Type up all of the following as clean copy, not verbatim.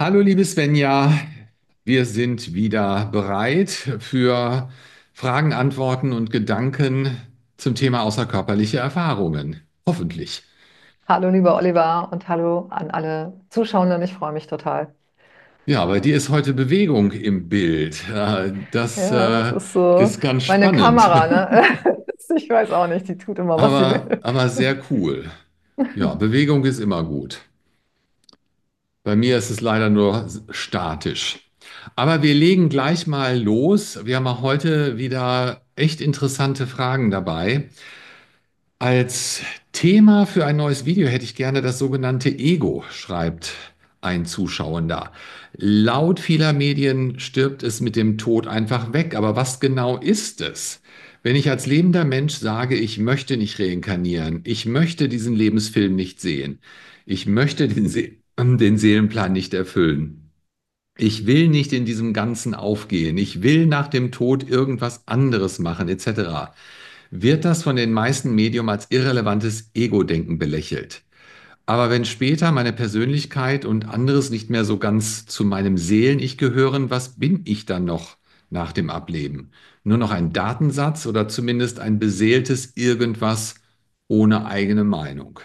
Hallo, liebe Svenja, wir sind wieder bereit für Fragen, Antworten und Gedanken zum Thema außerkörperliche Erfahrungen. Hoffentlich. Hallo, lieber Oliver, und hallo an alle Zuschauenden. Ich freue mich total. Ja, bei dir ist heute Bewegung im Bild. Das Ja, es ist so ist ganz meine spannend, Kamera, ne? Ich weiß auch nicht, die tut immer, was sie aber, will. aber sehr cool. Ja, Bewegung ist immer gut. Bei mir ist es leider nur statisch. Aber wir legen gleich mal los. Wir haben auch heute wieder echt interessante Fragen dabei. Als Thema für ein neues Video hätte ich gerne das sogenannte Ego, schreibt ein Zuschauender. Laut vieler Medien stirbt es mit dem Tod einfach weg. Aber was genau ist es? Wenn ich als lebender Mensch sage, ich möchte nicht reinkarnieren, ich möchte diesen Lebensfilm nicht sehen, ich möchte den Seelenplan nicht erfüllen, ich will nicht in diesem Ganzen aufgehen, ich will nach dem Tod irgendwas anderes machen, etc., wird das von den meisten Medium als irrelevantes Ego-Denken belächelt. Aber wenn später meine Persönlichkeit und anderes nicht mehr so ganz zu meinem Seelen-Ich gehören, was bin ich dann noch nach dem Ableben? Nur noch ein Datensatz oder zumindest ein beseeltes Irgendwas ohne eigene Meinung?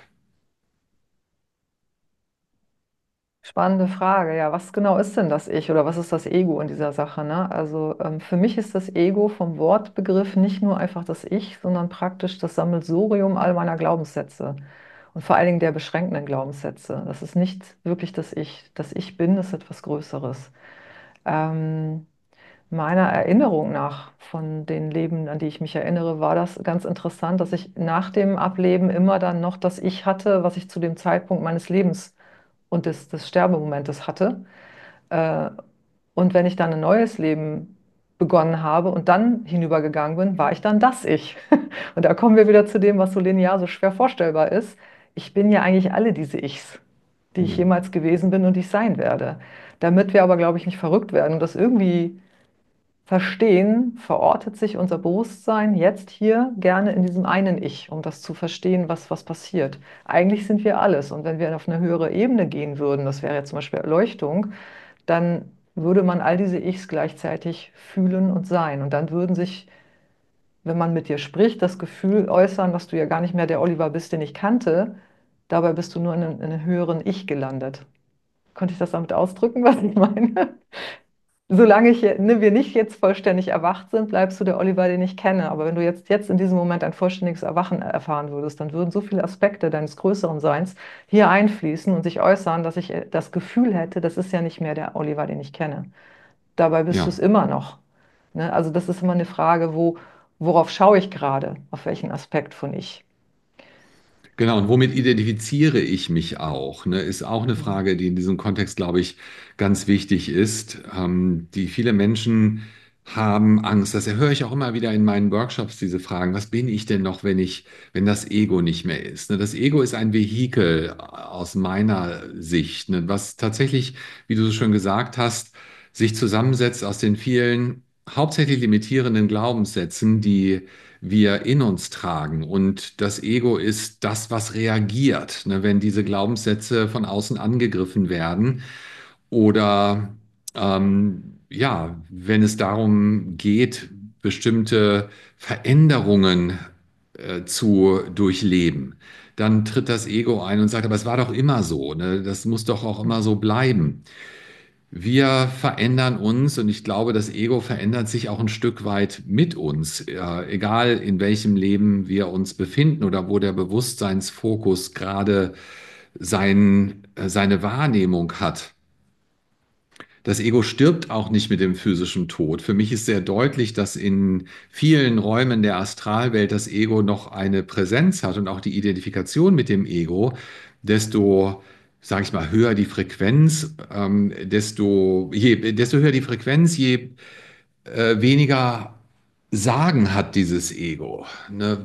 Spannende Frage. Ja, was genau ist denn das Ich oder was ist das Ego in dieser Sache, ne? Also für mich ist das Ego vom Wortbegriff nicht nur einfach das Ich, sondern praktisch das Sammelsurium all meiner Glaubenssätze und vor allen Dingen der beschränkenden Glaubenssätze. Das ist nicht wirklich das Ich. Das Ich bin ist etwas Größeres. Ähm, Meiner Erinnerung nach, von den Leben, an die ich mich erinnere, war das ganz interessant, dass ich nach dem Ableben immer dann noch das Ich hatte, was ich zu dem Zeitpunkt meines Lebens und des Sterbemomentes hatte. Äh, und wenn ich dann ein neues Leben begonnen habe und dann hinübergegangen bin, war ich dann das Ich. Und da kommen wir wieder zu dem, was so linear so schwer vorstellbar ist. Ich bin ja eigentlich alle diese Ichs, die ich Hm. jemals gewesen bin und die ich sein werde. Damit wir aber, glaube ich, nicht verrückt werden und das irgendwie verstehen, verortet sich unser Bewusstsein jetzt hier gerne in diesem einen Ich, um das zu verstehen, was passiert. Eigentlich sind wir alles. Und wenn wir auf eine höhere Ebene gehen würden, das wäre jetzt zum Beispiel Erleuchtung, dann würde man all diese Ichs gleichzeitig fühlen und sein. Und dann würden sich, wenn man mit dir spricht, das Gefühl äußern, dass du ja gar nicht mehr der Oliver bist, den ich kannte. Dabei bist du nur in einem höheren Ich gelandet. Konnte ich das damit ausdrücken, was ich meine? Solange wir nicht jetzt vollständig erwacht sind, bleibst du der Oliver, den ich kenne. Aber wenn du jetzt in diesem Moment ein vollständiges Erwachen erfahren würdest, dann würden so viele Aspekte deines größeren Seins hier einfließen und sich äußern, dass ich das Gefühl hätte, das ist ja nicht mehr der Oliver, den ich kenne. Dabei bist du es Ja. immer noch. Ne? Also das ist immer eine Frage, worauf schaue ich gerade, auf welchen Aspekt von ich. Genau, und womit identifiziere ich mich auch? Ne, ist auch eine Frage, die in diesem Kontext, glaube ich, ganz wichtig ist. Die viele Menschen haben Angst. Das höre ich auch immer wieder in meinen Workshops, diese Fragen. Was bin ich denn noch, wenn das Ego nicht mehr ist? Ne, das Ego ist ein Vehikel aus meiner Sicht, ne, was tatsächlich, wie du so schön gesagt hast, sich zusammensetzt aus den vielen hauptsächlich limitierenden Glaubenssätzen, die wir in uns tragen. Und das Ego ist das, was reagiert, ne, wenn diese Glaubenssätze von außen angegriffen werden oder ja, wenn es darum geht, bestimmte Veränderungen zu durchleben. Dann tritt das Ego ein und sagt, aber es war doch immer so, ne? Das muss doch auch immer so bleiben. Wir verändern uns und ich glaube, das Ego verändert sich auch ein Stück weit mit uns, egal in welchem Leben wir uns befinden oder wo der Bewusstseinsfokus gerade seine Wahrnehmung hat. Das Ego stirbt auch nicht mit dem physischen Tod. Für mich ist sehr deutlich, dass in vielen Räumen der Astralwelt das Ego noch eine Präsenz hat und auch die Identifikation mit dem Ego, desto, sage ich mal, höher die Frequenz, desto höher die Frequenz, je weniger Sagen hat dieses Ego. Ne?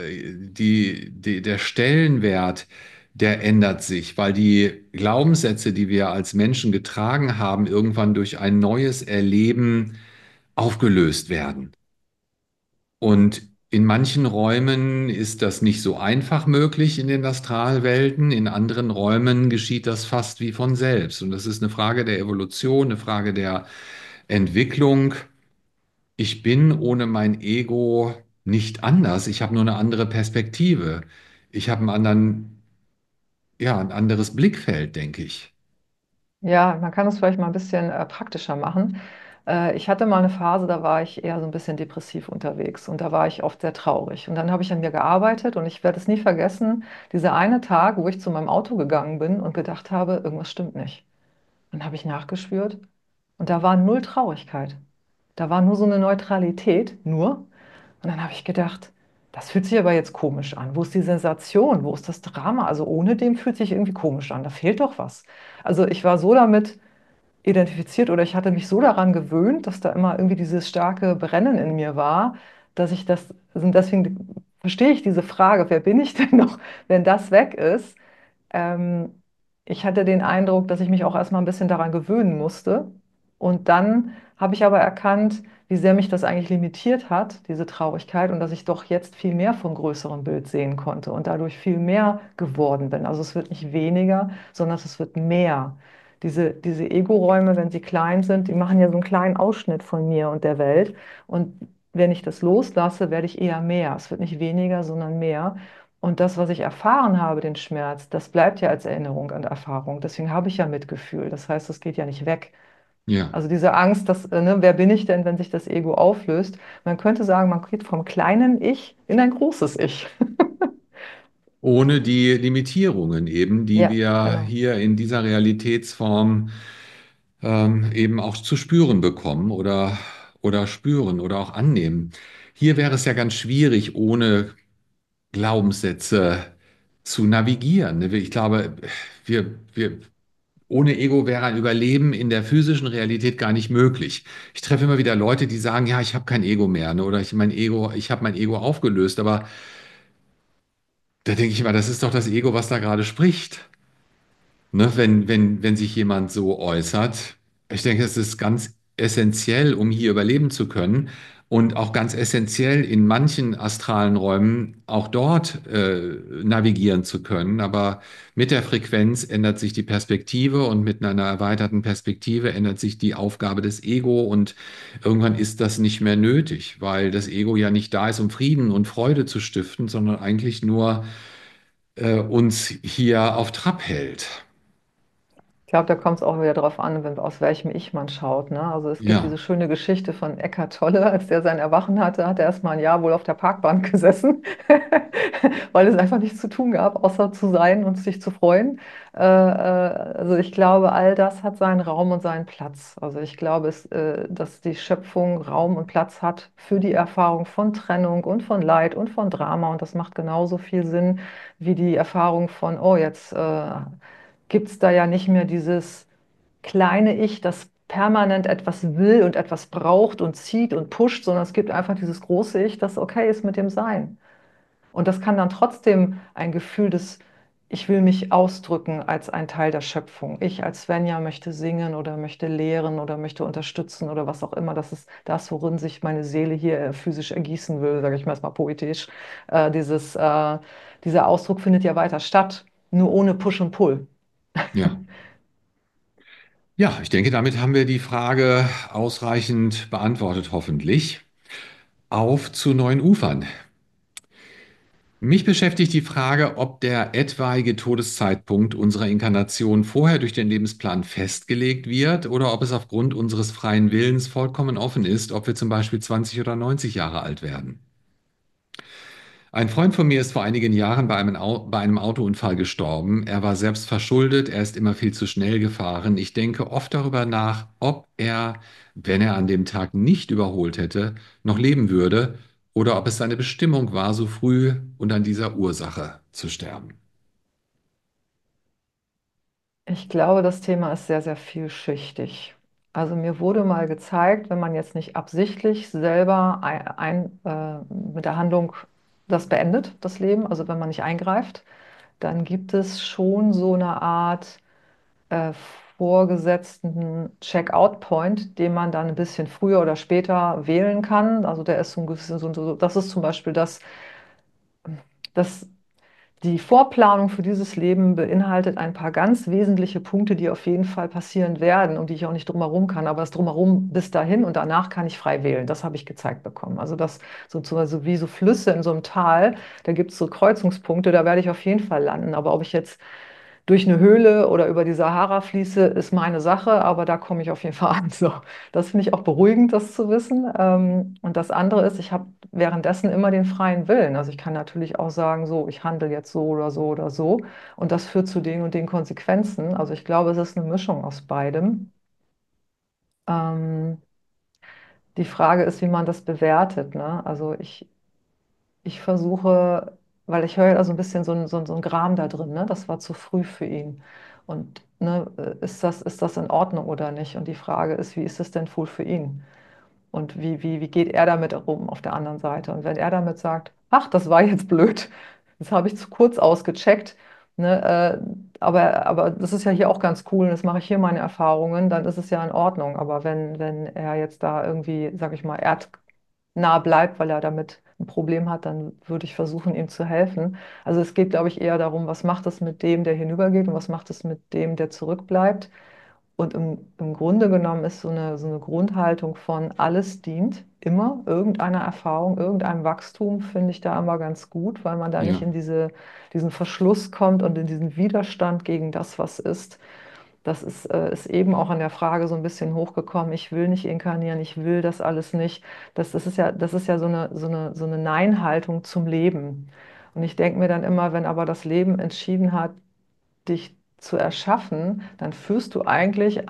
Der Stellenwert, der ändert sich, weil die Glaubenssätze, die wir als Menschen getragen haben, irgendwann durch ein neues Erleben aufgelöst werden. Und In manchen Räumen ist das nicht so einfach möglich in den Astralwelten. In anderen Räumen geschieht das fast wie von selbst. Und das ist eine Frage der Evolution, eine Frage der Entwicklung. Ich bin ohne mein Ego nicht anders. Ich habe nur eine andere Perspektive. Ich habe einen anderen, ja, ein anderes Blickfeld, denke ich. Ja, man kann es vielleicht mal ein bisschen praktischer machen. Ich hatte mal eine Phase, da war ich eher so ein bisschen depressiv unterwegs und da war ich oft sehr traurig. Und dann habe ich an mir gearbeitet und ich werde es nie vergessen, dieser eine Tag, wo ich zu meinem Auto gegangen bin und gedacht habe, irgendwas stimmt nicht. Dann habe ich nachgespürt und da war null Traurigkeit. Da war nur so eine Neutralität, nur. Und dann habe ich gedacht, das fühlt sich aber jetzt komisch an. Wo ist die Sensation? Wo ist das Drama? Also ohne dem fühlt sich irgendwie komisch an. Da fehlt doch was. Also ich war so damit identifiziert oder ich hatte mich so daran gewöhnt, dass da immer irgendwie dieses starke Brennen in mir war, dass ich das, also deswegen verstehe ich diese Frage, wer bin ich denn noch, wenn das weg ist? Ähm, Ich hatte den Eindruck, dass ich mich auch erstmal ein bisschen daran gewöhnen musste. Und dann habe ich aber erkannt, wie sehr mich das eigentlich limitiert hat, diese Traurigkeit, und dass ich doch jetzt viel mehr vom größeren Bild sehen konnte und dadurch viel mehr geworden bin. Also es wird nicht weniger, sondern es wird mehr. Diese Ego-Räume, wenn sie klein sind, die machen ja so einen kleinen Ausschnitt von mir und der Welt. Und wenn ich das loslasse, werde ich eher mehr. Es wird nicht weniger, sondern mehr. Und das, was ich erfahren habe, den Schmerz, das bleibt ja als Erinnerung an Erfahrung. Deswegen habe ich ja Mitgefühl. Das heißt, es geht ja nicht weg. Ja. Also diese Angst, dass, ne, wer bin ich denn, wenn sich das Ego auflöst? Man könnte sagen, man geht vom kleinen Ich in ein großes Ich. Ohne die Limitierungen eben, die Ja, wir genau. hier in dieser Realitätsform eben auch zu spüren bekommen oder spüren oder auch annehmen. Hier wäre es ja ganz schwierig, ohne Glaubenssätze zu navigieren. Ne? Ich glaube, wir, ohne Ego wäre ein Überleben in der physischen Realität gar nicht möglich. Ich treffe immer wieder Leute, die sagen, ja, ich habe kein Ego mehr, ne? Oder ich habe mein Ego aufgelöst. Aber da denke ich immer, das ist doch das Ego, was da gerade spricht. Ne, wenn sich jemand so äußert, ich denke, es ist ganz essentiell, um hier überleben zu können und auch ganz essentiell in manchen astralen Räumen auch dort navigieren zu können. Aber mit der Frequenz ändert sich die Perspektive und mit einer erweiterten Perspektive ändert sich die Aufgabe des Ego und irgendwann ist das nicht mehr nötig, weil das Ego ja nicht da ist, um Frieden und Freude zu stiften, sondern eigentlich nur uns hier auf Trab hält. Ich glaube, da kommt es auch wieder darauf an, aus welchem Ich man schaut. Ne? Also es gibt Ja, diese schöne Geschichte von Eckhart Tolle, als der sein Erwachen hatte, hat er erst mal ein Jahr wohl auf der Parkbank weil es einfach nichts zu tun gab, außer zu sein und sich zu freuen. Also ich glaube, all das hat seinen Raum und seinen Platz. Also ich glaube, dass die Schöpfung Raum und Platz hat für die Erfahrung von Trennung und von Leid und von Drama. Und das macht genauso viel Sinn wie die Erfahrung von, oh, jetzt gibt es da ja nicht mehr dieses kleine Ich, das permanent etwas will und etwas braucht und zieht und pusht, sondern es gibt einfach dieses große Ich, das okay ist mit dem Sein. Und das kann dann trotzdem ein Gefühl des, ich will mich ausdrücken als ein Teil der Schöpfung. Ich als Svenja möchte singen oder möchte lehren oder möchte unterstützen oder was auch immer. Das ist das, worin sich meine Seele hier physisch ergießen will, sage ich mal erstmal poetisch. Dieser Ausdruck findet ja weiter statt, nur ohne Push und Pull. ja. Ja, ich denke, damit haben wir die Frage ausreichend beantwortet, hoffentlich. Auf zu neuen Ufern. Mich beschäftigt die Frage, ob der etwaige Todeszeitpunkt unserer Inkarnation vorher durch den Lebensplan festgelegt wird oder ob es aufgrund unseres freien Willens vollkommen offen ist, ob wir zum Beispiel 20 oder 90 Jahre alt werden. Ein Freund von mir ist vor einigen Jahren bei einem Autounfall gestorben. Er war selbst verschuldet, er ist immer viel zu schnell gefahren. Ich denke oft darüber nach, ob er, wenn er an dem Tag nicht überholt hätte, noch leben würde oder ob es seine Bestimmung war, so früh und an dieser Ursache zu sterben. Ich glaube, das Thema ist sehr, sehr vielschichtig. Also mir wurde mal gezeigt, wenn man jetzt nicht absichtlich selber mit der Handlung das beendet, das Leben, also wenn man nicht eingreift, dann gibt es schon so eine Art äh, vorgesetzten Check-out-Point, den man dann ein bisschen früher oder später wählen kann. Also der ist so ein bisschen das ist zum Beispiel das die Vorplanung für dieses Leben beinhaltet ein paar ganz wesentliche Punkte, die auf jeden Fall passieren werden und die ich auch nicht drumherum kann. Aber das drumherum bis dahin und danach kann ich frei wählen. Das habe ich gezeigt bekommen. Also das sozusagen so wie so Flüsse in so einem Tal, da gibt es so Kreuzungspunkte, da werde ich auf jeden Fall landen. Aber ob ich jetzt durch eine Höhle oder über die Sahara fließe, ist meine Sache, aber da komme ich auf jeden Fall an. So, das finde ich auch beruhigend, das zu wissen. Und das andere ist, ich habe währenddessen immer den freien Willen. Also ich kann natürlich auch sagen, so, ich handle jetzt so oder so oder so. Und das führt zu den und den Konsequenzen. Also ich glaube, es ist eine Mischung aus beidem. Ähm, die Frage ist, wie man das bewertet, ne? Also ich versuche, weil ich höre ja so ein bisschen so ein Gram da drin, ne? Das war zu früh für ihn. Und ne, ist das in Ordnung oder nicht? Und die Frage ist, wie ist es denn wohl für ihn? Und wie geht er damit rum auf der anderen Seite? Und wenn er damit sagt, ach, das war jetzt blöd, das habe ich zu kurz ausgecheckt, ne, aber das ist ja hier auch ganz cool und das mache ich hier meine Erfahrungen, dann ist es ja in Ordnung. Aber wenn er jetzt da irgendwie, sag ich mal, erdnah bleibt, weil er damit ein Problem hat, dann würde ich versuchen, ihm zu helfen. Also es geht, glaube ich, eher darum, was macht es mit dem, der hinübergeht und was macht es mit dem, der zurückbleibt. Und im Grunde genommen ist so eine Grundhaltung von alles dient immer irgendeiner Erfahrung, irgendeinem Wachstum, finde ich da immer ganz gut, weil man da nicht Ja, in diesen Verschluss kommt und in diesen Widerstand gegen das, was ist. Das ist eben auch an der Frage so ein bisschen hochgekommen. Ich will nicht inkarnieren, ich will das alles nicht. Das ist ja so eine Nein-Haltung zum Leben. Und ich denke mir dann immer, wenn aber das Leben entschieden hat, dich zu erschaffen, dann führst du eigentlich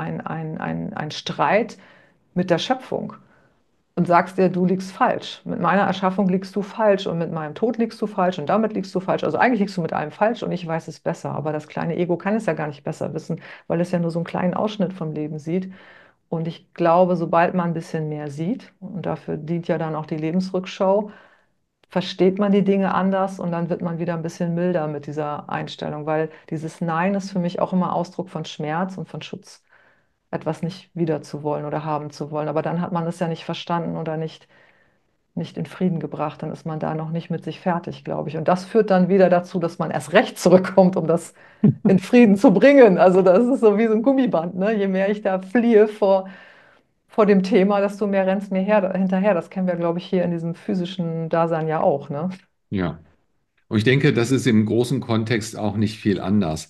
einen Streit mit der Schöpfung und sagst dir, du liegst falsch. Mit meiner Erschaffung liegst du falsch und mit meinem Tod liegst du falsch und damit liegst du falsch. Also eigentlich liegst du mit allem falsch und ich weiß es besser. Aber das kleine Ego kann es ja gar nicht besser wissen, weil es ja nur so einen kleinen Ausschnitt vom Leben sieht. Und ich glaube, sobald man ein bisschen mehr sieht, und dafür dient ja dann auch die Lebensrückschau, versteht man die Dinge anders und dann wird man wieder ein bisschen milder mit dieser Einstellung, weil dieses Nein ist für mich auch immer Ausdruck von Schmerz und von Schutz, etwas nicht wieder zu wollen oder haben zu wollen. Aber dann hat man es ja nicht verstanden oder nicht in Frieden gebracht, dann ist man da noch nicht mit sich fertig, glaube ich. Und das führt dann wieder dazu, dass man erst recht zurückkommt, um das in Frieden zu bringen. Also das ist so wie so ein Gummiband, ne? Je mehr ich da fliehe vor dem Thema, desto mehr rennt es mir hinterher. Das kennen wir, glaube ich, hier in diesem physischen Dasein ja auch, ne? ja. Und ich denke, das ist im großen Kontext auch nicht viel anders.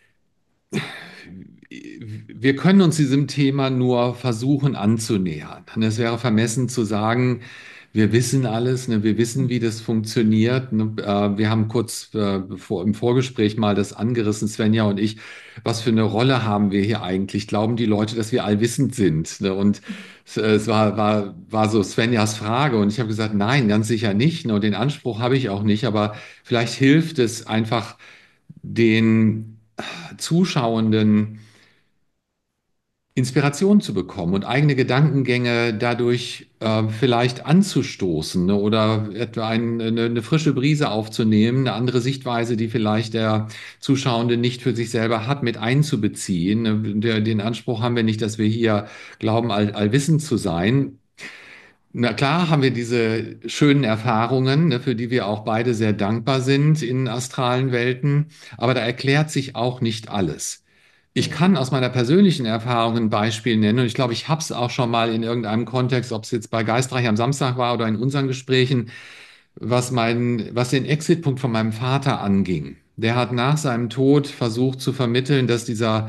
Wir können uns diesem Thema nur versuchen anzunähern. Und es wäre vermessen zu sagen, wir wissen alles, ne, wir wissen, wie das funktioniert. Ne, wir haben kurz im Vorgespräch mal das angerissen, Svenja und ich. Was für eine Rolle haben wir hier eigentlich? Glauben die Leute, dass wir allwissend sind? Ne? Und es war so Svenjas Frage und ich habe gesagt, nein, ganz sicher nicht. Ne? Und den Anspruch habe ich auch nicht, aber vielleicht hilft es einfach den Zuschauenden, Inspiration zu bekommen und eigene Gedankengänge dadurch vielleicht anzustoßen, ne, oder etwa eine frische Brise aufzunehmen, eine andere Sichtweise, die vielleicht der Zuschauende nicht für sich selber hat, mit einzubeziehen. Ne. Den Anspruch haben wir nicht, dass wir hier glauben, allwissend zu sein. Na klar haben wir diese schönen Erfahrungen, ne, für die wir auch beide sehr dankbar sind in astralen Welten, aber da erklärt sich auch nicht alles. Ich Mhm. kann aus meiner persönlichen Erfahrung ein Beispiel nennen und ich glaube, ich habe es auch schon mal in irgendeinem Kontext, ob es jetzt bei Geistreich am Samstag war oder in unseren Gesprächen, was den Exitpunkt von meinem Vater anging. Der hat nach seinem Tod versucht zu vermitteln, dass dieser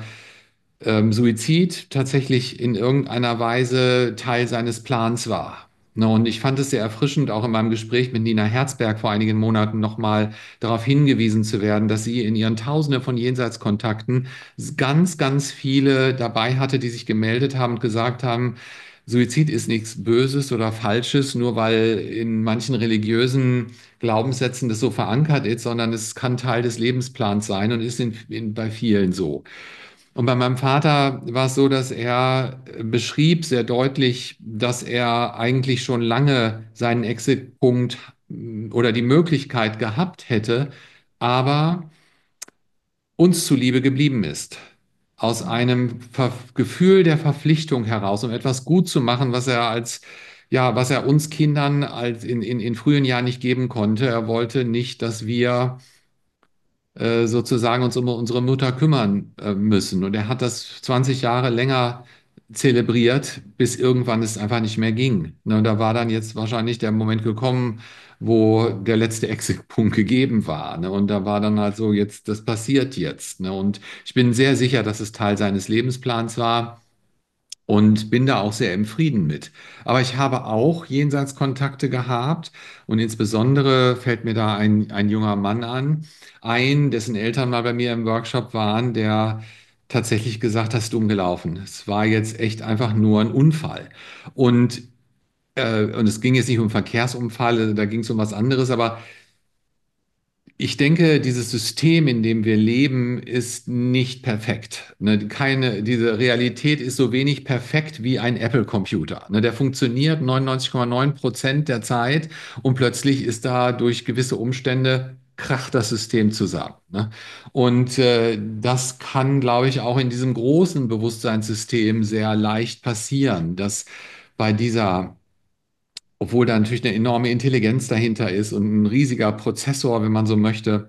Suizid tatsächlich in irgendeiner Weise Teil seines Plans war. Ne, und ich fand es sehr erfrischend, auch in meinem Gespräch mit Nina Herzberg vor einigen Monaten nochmal darauf hingewiesen zu werden, dass sie in ihren Tausenden von Jenseitskontakten ganz viele dabei hatte, die sich gemeldet haben und gesagt haben, Suizid ist nichts Böses oder Falsches, nur weil in manchen religiösen Glaubenssätzen das so verankert ist, sondern es kann Teil des Lebensplans sein und ist bei vielen so. Und bei meinem Vater war es so, dass er beschrieb sehr deutlich, dass er eigentlich schon lange seinen Exitpunkt oder die Möglichkeit gehabt hätte, aber uns zuliebe geblieben ist. aus Mhm. einem Gefühl der Verpflichtung heraus, um etwas gut zu machen, was er was er uns Kindern in frühen Jahren nicht geben konnte. Er wollte nicht, dass wir sozusagen uns um unsere Mutter kümmern müssen. Und er hat das 20 Jahre länger zelebriert, bis irgendwann es einfach nicht mehr ging. Ne, und da war dann jetzt wahrscheinlich der Moment gekommen, wo der letzte Exitpunkt gegeben war. Ne? Und da war dann halt so, jetzt, das passiert jetzt. Ne? Und ich bin sehr sicher, dass es Teil seines Lebensplans war und bin da auch sehr im Frieden mit. Aber ich habe auch Jenseitskontakte gehabt und insbesondere fällt mir da ein junger Mann dessen Eltern mal bei mir im Workshop waren, der tatsächlich gesagt hat, es ist dumm gelaufen. Es war jetzt echt einfach nur ein Unfall. Und, und es ging jetzt nicht um Verkehrsunfall, da ging es um was anderes, aber ich denke, dieses System, in dem wir leben, ist nicht perfekt. Ne, diese Realität ist so wenig perfekt wie ein Apple-Computer. Ne, der funktioniert 99,9% der Zeit und plötzlich ist da durch gewisse Umstände kracht das System zusammen. Ne? Und das kann, glaube ich, auch in diesem großen Bewusstseinssystem sehr leicht passieren, dass bei dieser obwohl da natürlich eine enorme Intelligenz dahinter ist und ein riesiger Prozessor, wenn man so möchte,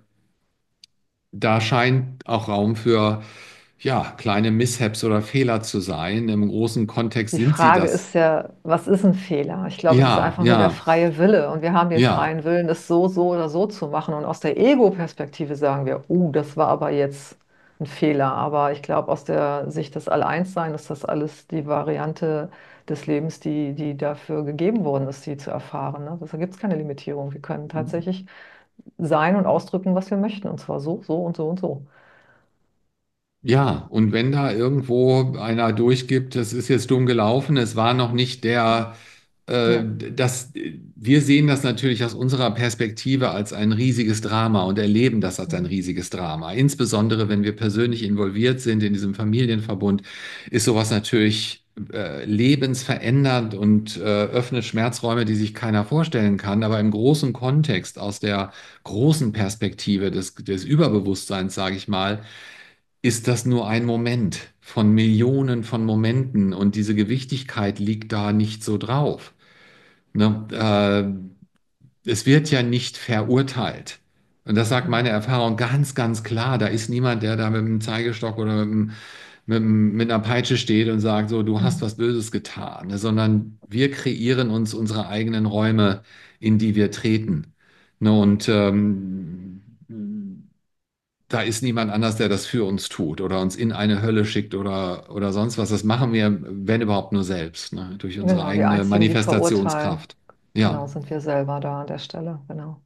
da scheint auch Raum für, ja, kleine Mishaps oder Fehler zu sein. Im großen Kontext Die sind sie Frage das. ist ja, was ist ein Fehler? Ich glaube, es ist Ja, einfach nur der ja, freie Wille. Und wir haben den ja. freien Willen, es so, so oder so zu machen. Und aus der Ego-Perspektive sagen wir, das war aber jetzt ein Fehler. Aber ich glaube, aus der Sicht des All-Eins-Sein ist das alles die Variante des Lebens, die dafür gegeben worden ist, sie zu erfahren. Ne? Da gibt es keine Limitierung. Wir können tatsächlich sein und ausdrücken, was wir möchten. Und zwar so, so und so und so. Ja, und wenn da irgendwo einer durchgibt, das ist jetzt dumm gelaufen, es war noch nicht äh, Ja. das, wir sehen das natürlich aus unserer Perspektive als ein riesiges Drama und erleben das als ein Hm. riesiges Drama. Insbesondere wenn wir persönlich involviert sind in diesem Familienverbund, ist sowas natürlich lebensverändernd und öffnet Schmerzräume, die sich keiner vorstellen kann. Aber im großen Kontext, aus der großen Perspektive des Überbewusstseins, sage ich mal, ist das nur ein Moment von Millionen von Momenten und diese Gewichtigkeit liegt da nicht so drauf. Ne? Es wird ja nicht verurteilt. Und das sagt Hm. meine Erfahrung ganz, ganz klar. Da ist niemand, der da mit dem Zeigestock oder mit einer Peitsche steht und sagt, so, du hast Hm. was Böses getan, ne? Sondern wir kreieren uns unsere eigenen Räume, in die wir treten. Ne? Und da ist niemand anders, der das für uns tut oder uns in eine Hölle schickt oder sonst was. Das machen wir, wenn überhaupt, nur selbst, ne? Durch unsere Genau, die eigene einzigen, die verurteilen. Manifestationskraft. Genau, Ja. sind wir selber da an der Stelle. Genau.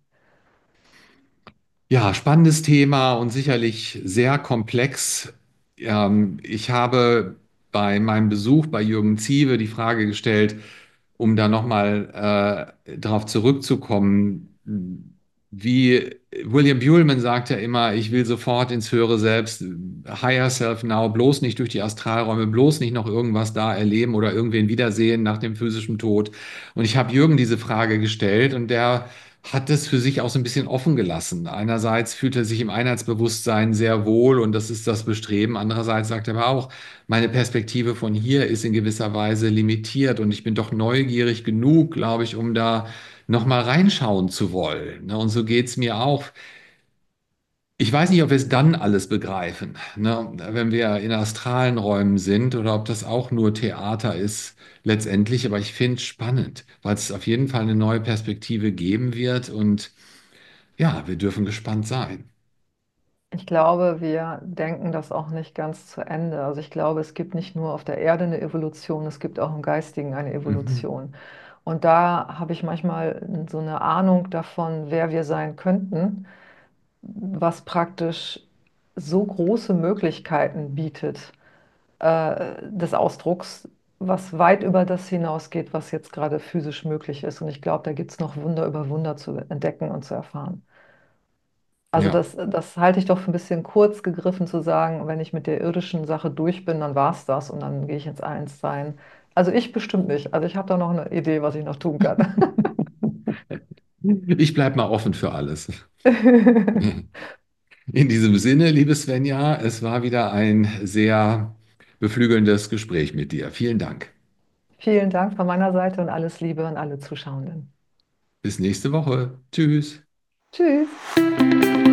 Ja, spannendes Thema und sicherlich sehr komplex. Ich habe bei meinem Besuch bei Jürgen Ziewe die Frage gestellt, um da nochmal drauf zurückzukommen, wie William Buhlman sagt ja immer, ich will sofort ins höhere Selbst, higher self now, bloß nicht durch die Astralräume, bloß nicht noch irgendwas da erleben oder irgendwen wiedersehen nach dem physischen Tod. Und ich habe Jürgen diese Frage gestellt und der hat es für sich auch so ein bisschen offen gelassen. Einerseits fühlt er sich im Einheitsbewusstsein sehr wohl und das ist das Bestreben. Andererseits sagt er aber auch, meine Perspektive von hier ist in gewisser Weise limitiert und ich bin doch neugierig genug, glaube ich, um da noch mal reinschauen zu wollen. Ne? Und so geht es mir auch. Ich weiß nicht, ob wir es dann alles begreifen, ne? Wenn wir in astralen Räumen sind oder ob das auch nur Theater ist letztendlich. Aber ich finde es spannend, weil es auf jeden Fall eine neue Perspektive geben wird und ja, wir dürfen gespannt sein. Ich glaube, wir denken das auch nicht ganz zu Ende. Also ich glaube, es gibt nicht nur auf der Erde eine Evolution, es gibt auch im Geistigen eine Mhm. Evolution. Und da habe ich manchmal so eine Ahnung davon, wer wir sein könnten, was praktisch so große Möglichkeiten bietet des Ausdrucks, was weit über das hinausgeht, was jetzt gerade physisch möglich ist. Und ich glaube, da gibt es noch Wunder über Wunder zu entdecken und zu erfahren. Also Ja. das halte ich doch für ein bisschen kurz gegriffen zu sagen, wenn ich mit der irdischen Sache durch bin, dann war es das und dann gehe ich ins Einssein. Also ich bestimmt nicht. Also ich habe da noch eine Idee, was ich noch tun kann. Ich bleibe mal offen für alles. In diesem Sinne, liebe Svenja, es war wieder ein sehr beflügelndes Gespräch mit dir. Vielen Dank. Vielen Dank von meiner Seite und alles Liebe an alle Zuschauenden. Bis nächste Woche. Tschüss. Tschüss.